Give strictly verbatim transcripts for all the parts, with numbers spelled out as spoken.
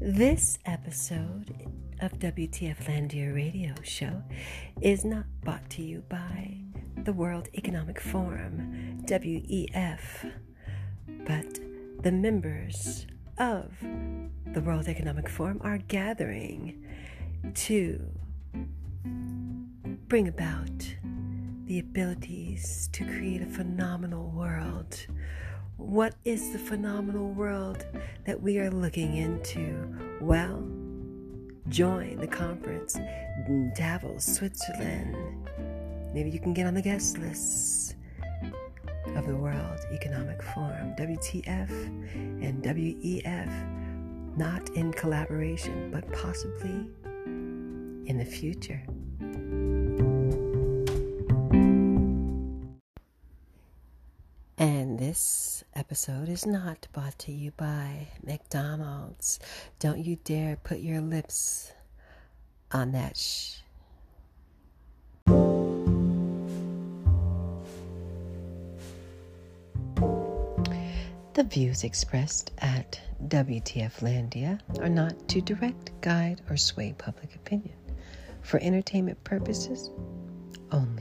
This episode of W T F Landia Radio Show is not brought to you by the World Economic Forum, W E F, but the members of the World Economic Forum are gathering to bring about the abilities to create a phenomenal world. What is the phenomenal world that we are looking into? Well, join the conference in Davos, Switzerland. Maybe you can get on the guest list of the World Economic Forum, W T F and W E F, not in collaboration, but possibly in the future. And this episode is not brought to you by McDonald's. Don't you dare put your lips on that shh. The views expressed at W T F Landia are not to direct, guide, or sway public opinion. For entertainment purposes only.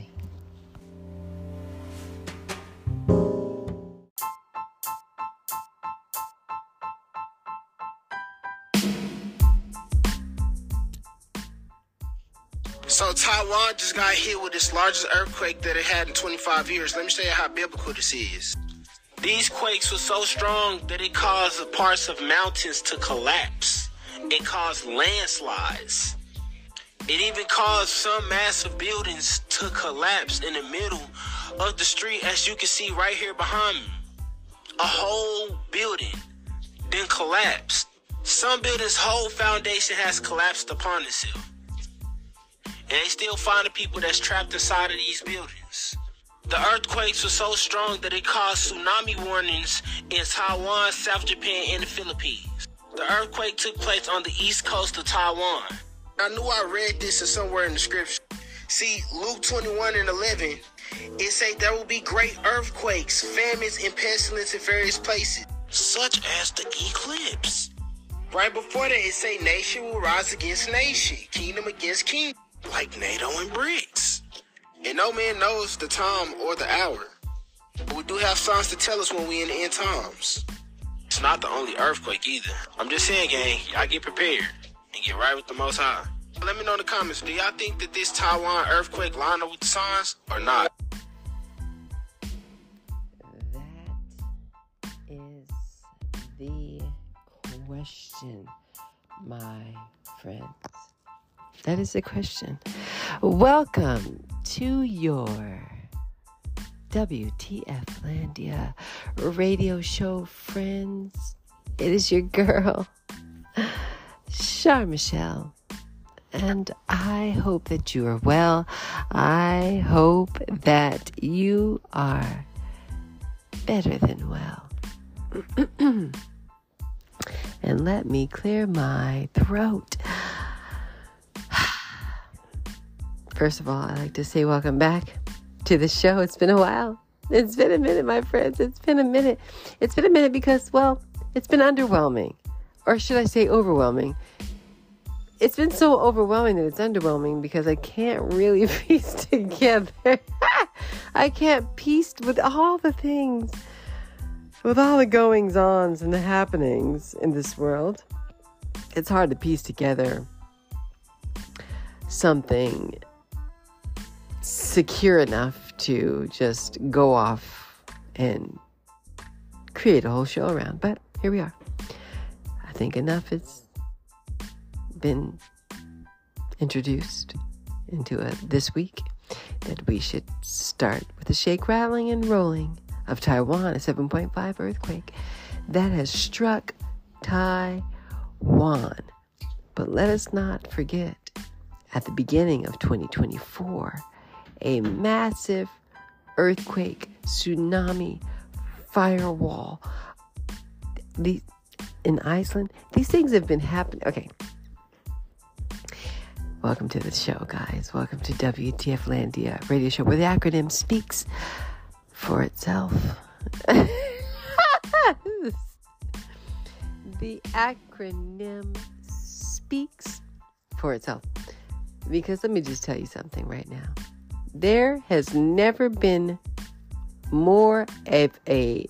So Taiwan just got hit with its largest earthquake that it had in twenty-five years. Let me show you how biblical this is. These quakes were so strong that it caused parts of mountains to collapse. It caused landslides. It even caused some massive buildings to collapse in the middle of the street, as you can see right here behind me. A whole building then collapsed. Some buildings' whole foundation has collapsed upon itself. And they still finding people that's trapped inside of these buildings. The earthquakes were so strong that it caused tsunami warnings in Taiwan, South Japan, and the Philippines. The earthquake took place on the east coast of Taiwan. I knew I read this somewhere in the scripture. See, Luke twenty-one and eleven, it say there will be great earthquakes, famines, and pestilence in various places, such as the eclipse. Right before that, it say nation will rise against nation, kingdom against kingdom, like NATO and BRICS. And no man knows the time or the hour. But we do have signs to tell us when we in the end times. It's not the only earthquake either. I'm just saying, gang, y'all get prepared and get right with the Most High. Let me know in the comments, do y'all think that this Taiwan earthquake line up with the signs or not? That is the question, my friends. That is the question. Welcome to your W T F Landia radio show, friends. It is your girl, Char Michelle. And I hope that you are well. I hope that you are better than well. And let me clear my throat. First of all, I'd like to say welcome back to the show. It's been a while. It's been a minute, my friends. It's been a minute. It's been a minute because, well, it's been underwhelming. Or should I say overwhelming? It's been so overwhelming that it's underwhelming because I can't really piece together. I can't piece with all the things, with all the goings-ons and the happenings in this world. It's hard to piece together something secure enough to just go off and create a whole show around. But here we are. I think enough has been introduced into it this week that we should start with the shake, rattling, and rolling of Taiwan, a seven point five earthquake that has struck Taiwan. But let us not forget, at the beginning of twenty twenty-four, a massive earthquake, tsunami, firewall. These, in Iceland, these things have been happening. Okay. Welcome to the show, guys. Welcome to W T F Landia radio show, where the acronym speaks for itself. The acronym speaks for itself. Because let me just tell you something right now. There has never been more of a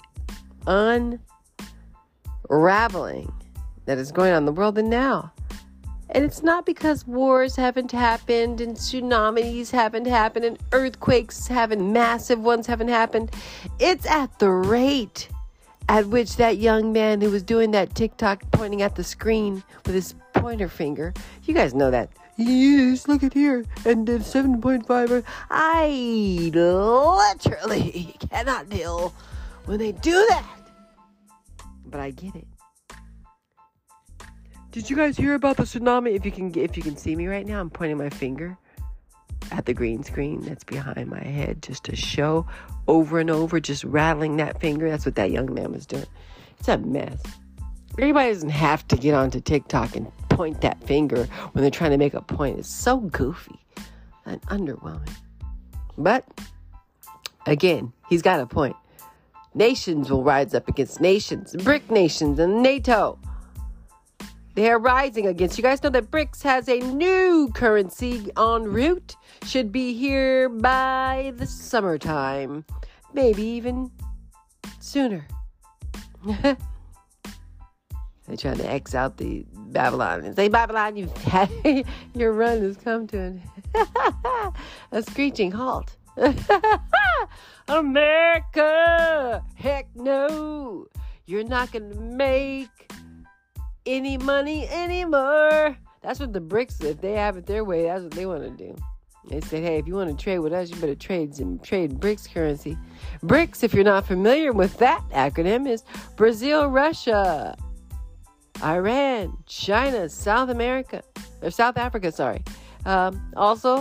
unraveling that is going on in the world than now. And it's not because wars haven't happened and tsunamis haven't happened and earthquakes haven't, massive ones haven't happened. It's at the rate at which that young man who was doing that TikTok pointing at the screen with his pointer finger. You guys know that. Yes, look at here. And the seven point five. I literally cannot deal when they do that. But I get it. Did you guys hear about the tsunami? If you can, if you can see me right now, I'm pointing my finger at the green screen that's behind my head, just to show over and over, just rattling that finger. That's what that young man was doing. It's a mess. Everybody doesn't have to get onto TikTok and point that finger when they're trying to make a point. It's so goofy and underwhelming. But again, he's got a point. Nations will rise up against nations, BRIC nations and NATO. They are rising against. You guys know that BRICS has a new currency en route. Should be here by the summertime. Maybe even sooner. They're trying to X out the Babylon and say, Babylon, you've had, your run has come to an, a screeching halt. America! Heck no! You're not going to make any money anymore. That's what the BRICS, if they have it their way, that's what they want to do. They said, hey, if you want to trade with us, you better trade some trade BRICS currency. BRICS, if you're not familiar with that acronym, is Brazil, Russia, Iran, China, South America, or South Africa, sorry. Um, also,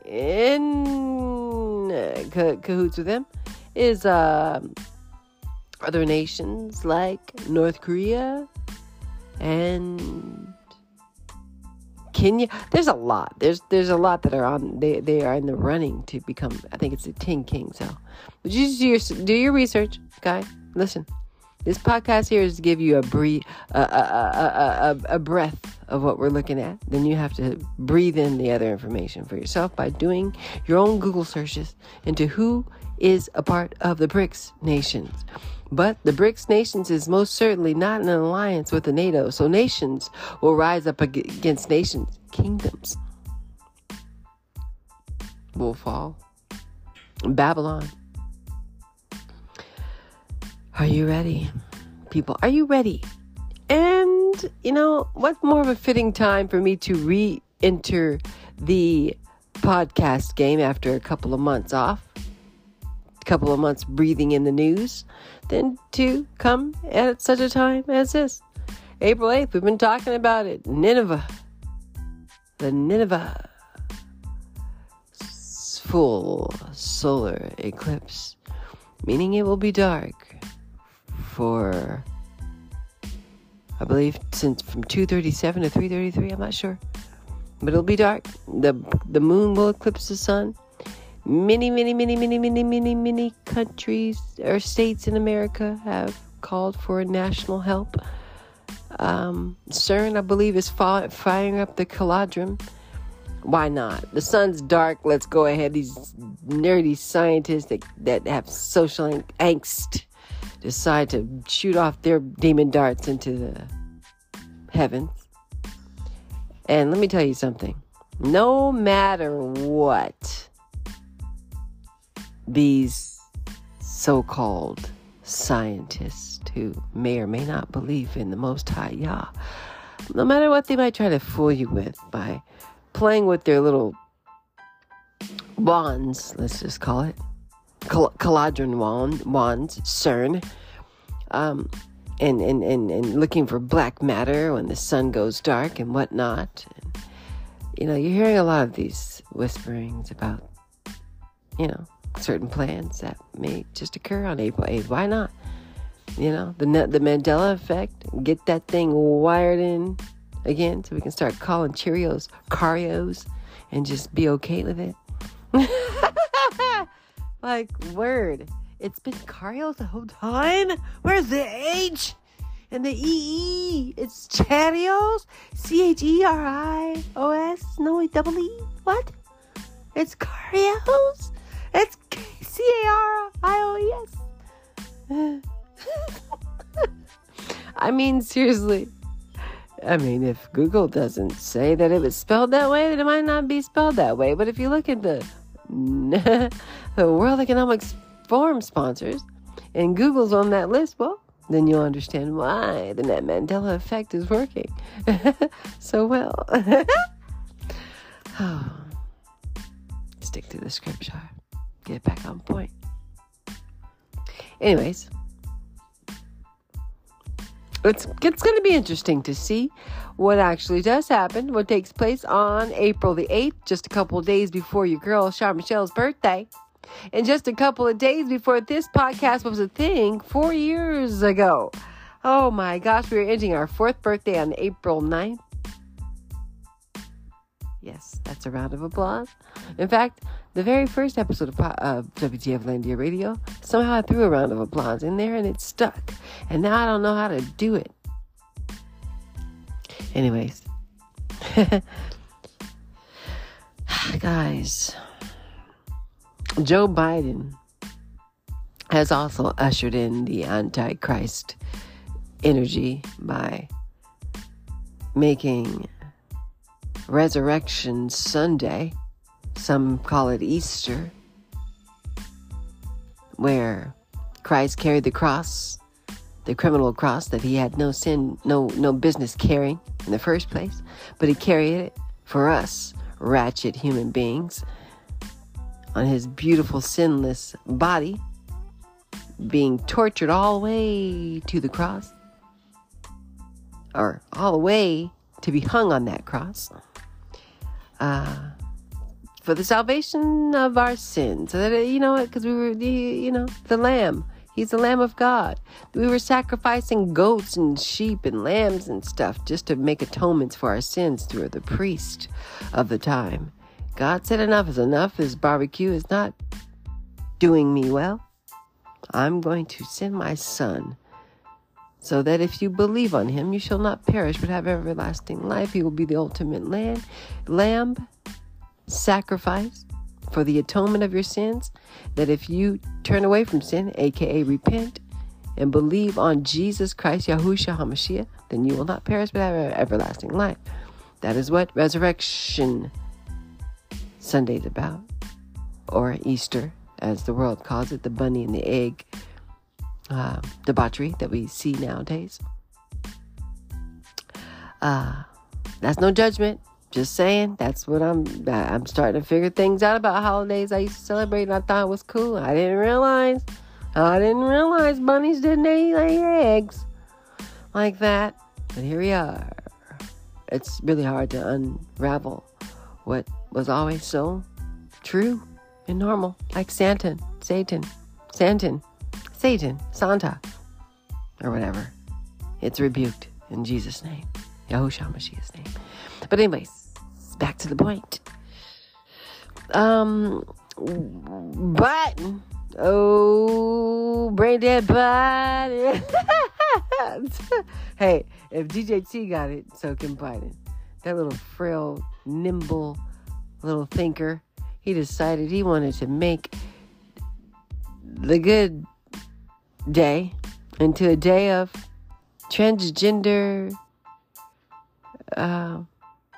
in uh, ca- cahoots with them is uh, other nations like North Korea and Kenya. There's a lot. There's there's a lot that are on. They they are in the running to become. I think it's the Ten Kings. So, but you just do your, do your research, guy. Listen, this podcast here is to give you a breathe, a, a, a, a, a breath of what we're looking at. Then you have to breathe in the other information for yourself by doing your own Google searches into who is a part of the BRICS nations. But the BRICS nations is most certainly not in an alliance with the NATO. So nations will rise up against nations. Kingdoms will fall. Babylon. Are you ready? People, are you ready? And, you know, what more of a fitting time for me to re-enter the podcast game after a couple of months off, a couple of months breathing in the news, than to come at such a time as this. April eighth, we've been talking about it. Nineveh. The Nineveh full solar eclipse, meaning it will be dark for, I believe, since from two thirty-seven to three thirty-three, I'm not sure. But it'll be dark. The the moon will eclipse the sun. Many, many, many, many, many, many, many countries or states in America have called for national help. Um, CERN, I believe, is fi- firing up the cauldron. Why not? The sun's dark. Let's go ahead. These nerdy scientists that, that have social ang- angst decide to shoot off their demon darts into the heavens. And let me tell you something. No matter what these so-called scientists who may or may not believe in the Most High Yah, no matter what they might try to fool you with by playing with their little wands, let's just call it, Cal- cauldron wand, wands, CERN, um, and, and, and, and looking for black matter when the sun goes dark and whatnot. And, you know, you're hearing a lot of these whisperings about, you know, certain plans that may just occur on April eighth. Why not? You know, the the Mandela effect. Get that thing wired in again so we can start calling Cheerios Carios and just be okay with it. Like, word. It's been Carios the whole time? Where's the H? And the E E, it's Cheerios? C H E R I O S? No, double E? What? It's Cheerios? It's C A R I O E S. I mean, seriously. I mean, if Google doesn't say that it was spelled that way, then it might not be spelled that way. But if you look at the, the World Economic Forum sponsors, and Google's on that list, well, then you'll understand why the Net Mandela effect is working so well. Oh. Stick to the scripture. Get back on point. Anyways, it's, it's going to be interesting to see what actually does happen, what takes place on April the eighth, just a couple of days before your girl, Char Michelle's birthday. And just a couple of days before this podcast was a thing four years ago. Oh my gosh, we are ending our fourth birthday on April ninth. Yes, that's a round of applause. In fact, the very first episode of uh, W T F Landia Radio, somehow I threw a round of applause in there and it stuck. And now I don't know how to do it. Anyways. Guys. Joe Biden has also ushered in the Antichrist energy by making Resurrection Sunday, some call it Easter, where Christ carried the cross, the criminal cross that he had no sin, no no business carrying in the first place, but he carried it for us, ratchet human beings, on his beautiful, sinless body, being tortured all the way to the cross, or all the way to be hung on that cross, uh, for the salvation of our sins. So that, you know, because we were, the, you know, the Lamb. He's the Lamb of God. We were sacrificing goats and sheep and lambs and stuff just to make atonements for our sins through the priest of the time. God said enough is enough. This barbecue is not doing me well. I'm going to send my son so that if you believe on him, you shall not perish but have everlasting life. He will be the ultimate lamb, lamb sacrifice for the atonement of your sins. That if you turn away from sin, aka repent, and believe on Jesus Christ, Yahushua HaMashiach, then you will not perish but have everlasting life. That is what Resurrection Sunday's about, or Easter, as the world calls it, the bunny and the egg uh, debauchery that we see nowadays. Uh, that's no judgment. Just saying, that's what I'm. I'm starting to figure things out about holidays I used to celebrate, and I thought it was cool. I didn't realize, I didn't realize bunnies didn't lay eggs like that. But here we are. It's really hard to unravel what was always so true and normal, like Satan, Satan, Satan, Satan, Santa, or whatever. It's rebuked in Jesus' name, Yahushua Mashiach's name. But anyways, back to the point. Um, Biden, oh, brain dead Biden. Hey, if D J T got it, so can Biden. That little frail, nimble little thinker, he decided he wanted to make the good day into a day of transgender uh,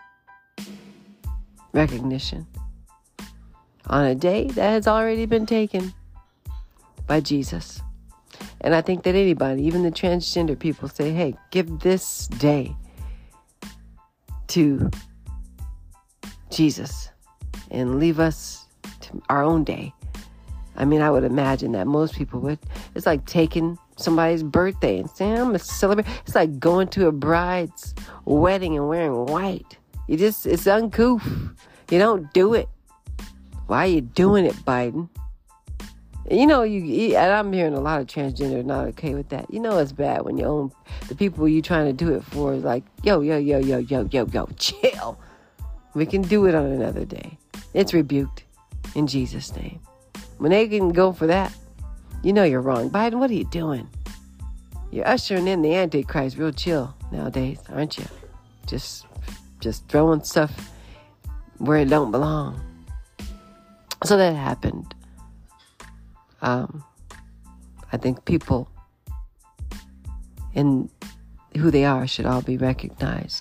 recognition on a day that has already been taken by Jesus. And I think that anybody, even the transgender people, say, hey, give this day to Jesus and leave us to our own day. I mean, I would imagine that most people would. It's like taking somebody's birthday and saying, I'm going to celebrate. It's like going to a bride's wedding and wearing white. You just, it's uncouth. You don't do it. Why are you doing it, Biden? You know, you, and I'm hearing a lot of transgender not okay with that. You know it's bad when your own, the people you're trying to do it for is like, yo, yo, yo, yo, yo, yo, yo, chill. We can do it on another day. It's rebuked in Jesus' name. When they can go for that, you know you're wrong. Biden, what are you doing? You're ushering in the Antichrist real chill nowadays, aren't you? Just, just throwing stuff where it don't belong. So that happened. Um, I think people in who they are should all be recognized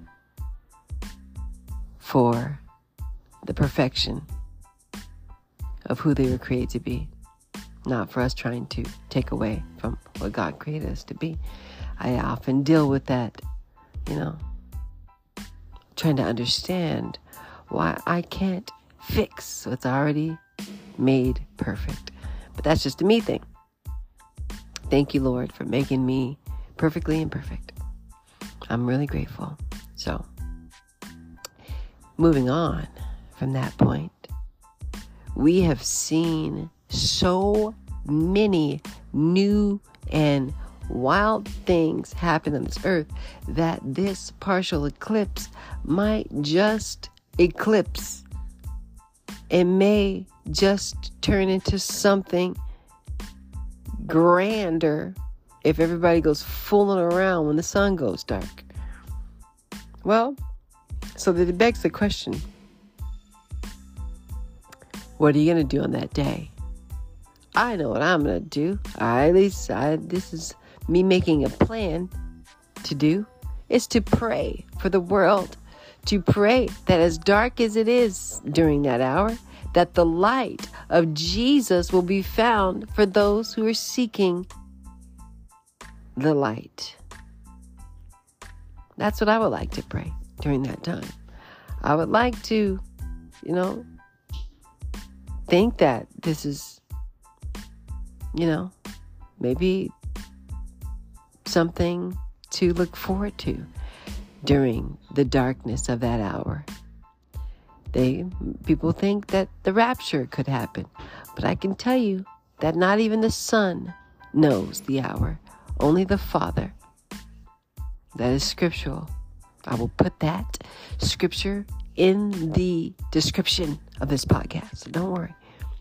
for the perfection of who they were created to be, not for us trying to take away from what God created us to be. I often deal with that, you know, trying to understand why I can't fix what's already made perfect. But that's just a me thing. Thank you, Lord, for making me perfectly imperfect. I'm really grateful. So, moving on from that point, we have seen so many new and wild things happen on this earth that this partial eclipse might just eclipse. It may just turn into something grander if everybody goes fooling around when the sun goes dark. Well, so that it begs the question, what are you going to do on that day? I know what I'm going to do. I, at least I, this is me making a plan to do, is to pray for the world, to pray that as dark as it is during that hour, that the light of Jesus will be found for those who are seeking the light. That's what I would like to pray during that time. I would like to, you know, think that this is, you know, maybe something to look forward to during the darkness of that hour. They, people think that the rapture could happen, but I can tell you that not even the Son knows the hour, only the Father. That is scriptural. I will put that scripture in the description of this podcast, so don't worry.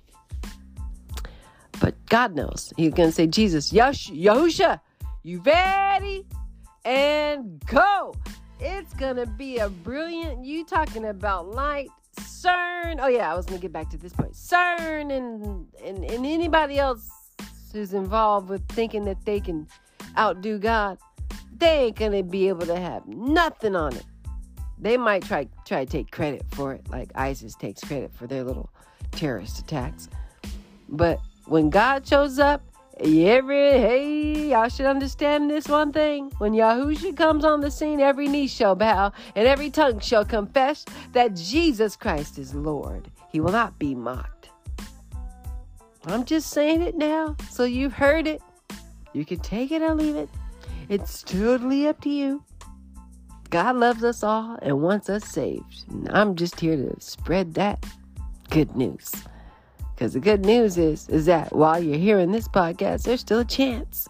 But God knows. He's going to say, Jesus, Yahush- Yahusha, you ready? And go. It's going to be a brilliant, you talking about light, CERN. Oh, yeah, I was going to get back to this point. CERN and, and, and anybody else who's involved with thinking that they can outdo God, they ain't going to be able to have nothing on it. They might try try to take credit for it, like ISIS takes credit for their little terrorist attacks. But when God shows up, every, hey, y'all should understand this one thing. When Yahushua comes on the scene, every knee shall bow and every tongue shall confess that Jesus Christ is Lord. He will not be mocked. I'm just saying it now, so you've heard it. You can take it or leave it. It's totally up to you. God loves us all and wants us saved. And I'm just here to spread that good news. Because the good news is, is that while you're hearing this podcast, there's still a chance.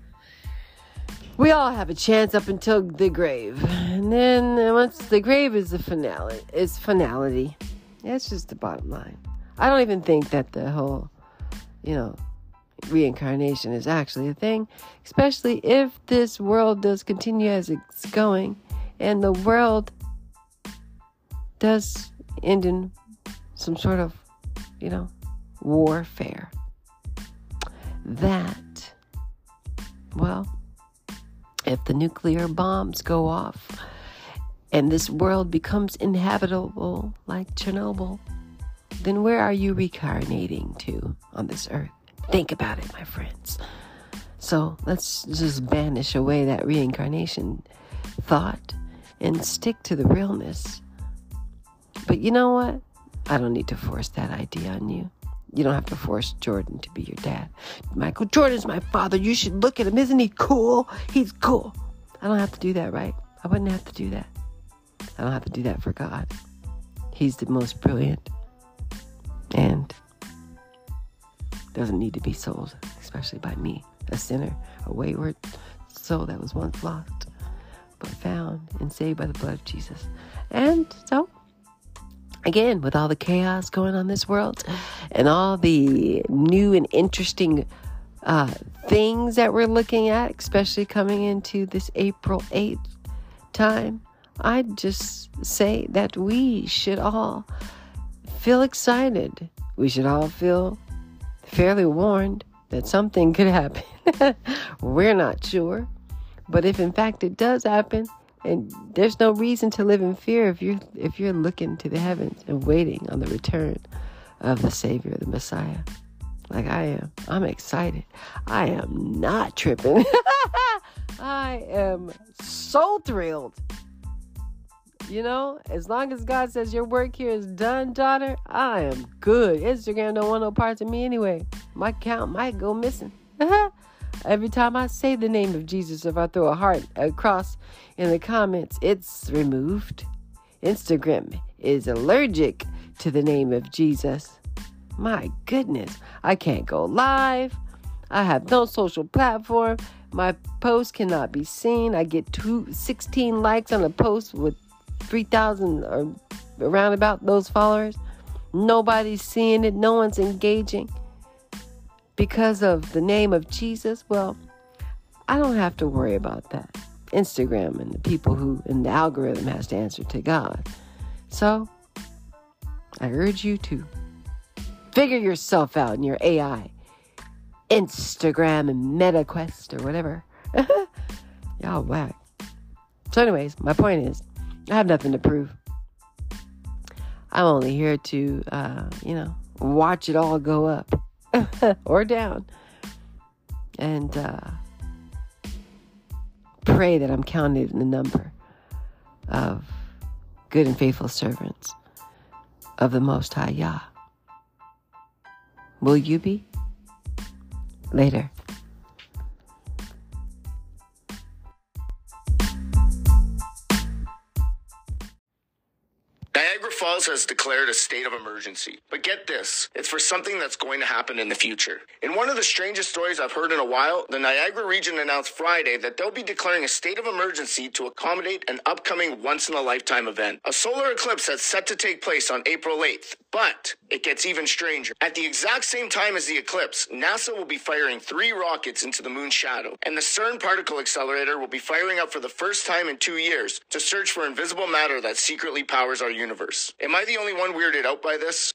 We all have a chance up until the grave. And then once the grave is the finale, is finality. That's just the bottom line. I don't even think that the whole, you know, reincarnation is actually a thing. Especially if this world does continue as it's going. And the world does end in some sort of, you know, warfare. That, well, if the nuclear bombs go off and this world becomes inhabitable like Chernobyl, then where are you reincarnating to on this earth? Think about it, my friends. So let's just banish away that reincarnation thought and stick to the realness. But you know what? I don't need to force that idea on you. You don't have to force Jordan to be your dad. Michael Jordan's my father. You should look at him. Isn't he cool? He's cool. I don't have to do that, right? I wouldn't have to do that. I don't have to do that for God. He's the most brilliant and doesn't need to be sold, especially by me, a sinner, a wayward soul that was once lost, but found and saved by the blood of Jesus. And so, again, with all the chaos going on in this world and all the new and interesting uh, things that we're looking at, especially coming into this April eighth time, I'd just say that we should all feel excited. We should all feel fairly warned that something could happen. We're not sure. But if in fact it does happen, and there's no reason to live in fear if you're if you're looking to the heavens and waiting on the return of the Savior, the Messiah, like I am. I'm excited. I am not tripping. I am so thrilled. You know, as long as God says your work here is done, daughter, I am good. Instagram don't want no parts of me anyway. My account might go missing. Every time I say the name of Jesus, if I throw a heart across in the comments, it's removed. Instagram is allergic to the name of Jesus. My goodness, I can't go live. I have no social platform. My post cannot be seen. I get two, sixteen likes on a post with three thousand or around about those followers. Nobody's seeing it. No one's engaging. Because of the name of Jesus, well, I don't have to worry about that. Instagram and the people who, and the algorithm has to answer to God. So, I urge you to figure yourself out in your A I, Instagram and MetaQuest or whatever. Y'all whack. So anyways, my point is, I have nothing to prove. I'm only here to, uh, you know, watch it all go up. or down, and uh, pray that I'm counted in the number of good and faithful servants of the Most High Yah. Will you be? Later. Niagara Falls has declared a state of emergency. But get this, it's for something that's going to happen in the future. In one of the strangest stories I've heard in a while, the Niagara region announced Friday that they'll be declaring a state of emergency to accommodate an upcoming once-in-a-lifetime event. A solar eclipse that's set to take place on April eighth, but it gets even stranger. At the exact same time as the eclipse, NASA will be firing three rockets into the moon's shadow, and the CERN particle accelerator will be firing up for the first time in two years to search for invisible matter that secretly powers our universe. Am I the only one weirded out by this?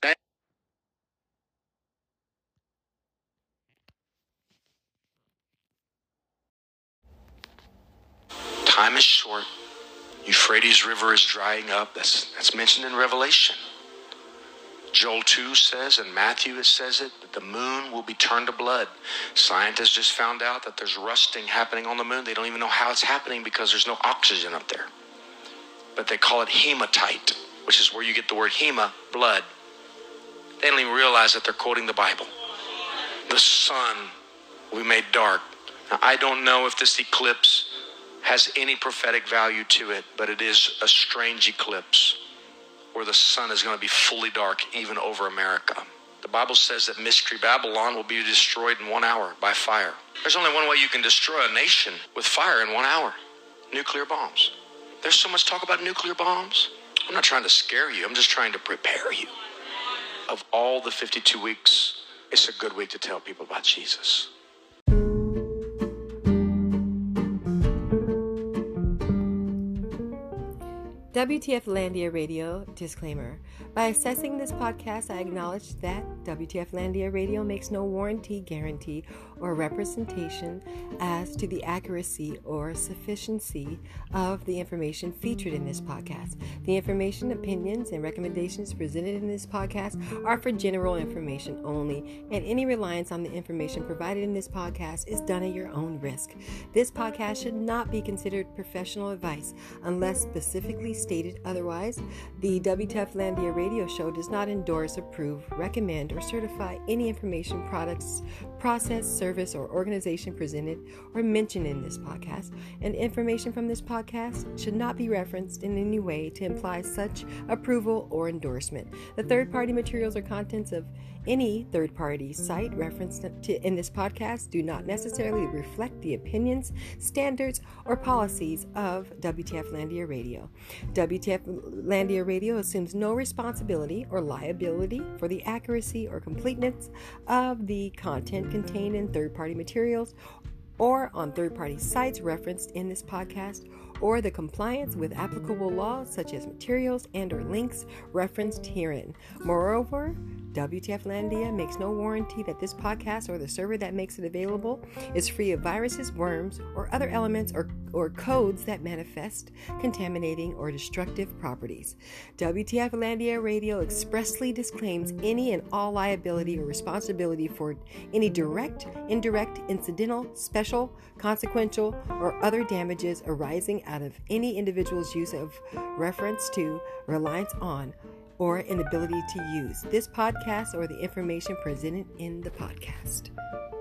Time is short. Euphrates River is drying up. That's, that's mentioned in Revelation. Joel two says, and Matthew it says it, that the moon will be turned to blood. Scientists just found out that there's rusting happening on the moon. They don't even know how it's happening because there's no oxygen up there. But they call it hematite, which is where you get the word hema, blood. They don't even realize that they're quoting the Bible. The sun will be made dark. Now, I don't know if this eclipse has any prophetic value to it, but it is a strange eclipse where the sun is going to be fully dark even over America. The Bible says that Mystery Babylon will be destroyed in one hour by fire. There's only one way you can destroy a nation with fire in one hour. Nuclear bombs. There's so much talk about nuclear bombs. I'm not trying to scare you. I'm just trying to prepare you. Of all the fifty-two weeks, it's a good week to tell people about Jesus. W T F Landia Radio disclaimer. By assessing this podcast, I acknowledge that W T F Landia Radio makes no warranty, guarantee, or representation as to the accuracy or sufficiency of the information featured in this podcast. The information, opinions, and recommendations presented in this podcast are for general information only, and any reliance on the information provided in this podcast is done at your own risk. This podcast should not be considered professional advice unless specifically stated otherwise. The W T F Landia Radio Show does not endorse, approve, recommend, or certify any information, products, process, service, or organization presented or mentioned in this podcast, and information from this podcast should not be referenced in any way to imply such approval or endorsement. The third-party materials or contents of any third-party site referenced to in this podcast do not necessarily reflect the opinions, standards, or policies of W T F Landia Radio. W T F Landia Radio assumes no responsibility or liability for the accuracy or completeness of the content contained in third-party materials or on third-party sites referenced in this podcast, or the compliance with applicable laws such as materials and or links referenced herein. Moreover, W T F Landia makes no warranty that this podcast or the server that makes it available is free of viruses, worms, or other elements or, or codes that manifest contaminating or destructive properties. W T F Landia Radio expressly disclaims any and all liability or responsibility for any direct, indirect, incidental, special, consequential, or other damages arising out of any individual's use of, reference to, reliance on, or inability to use this podcast or the information presented in the podcast.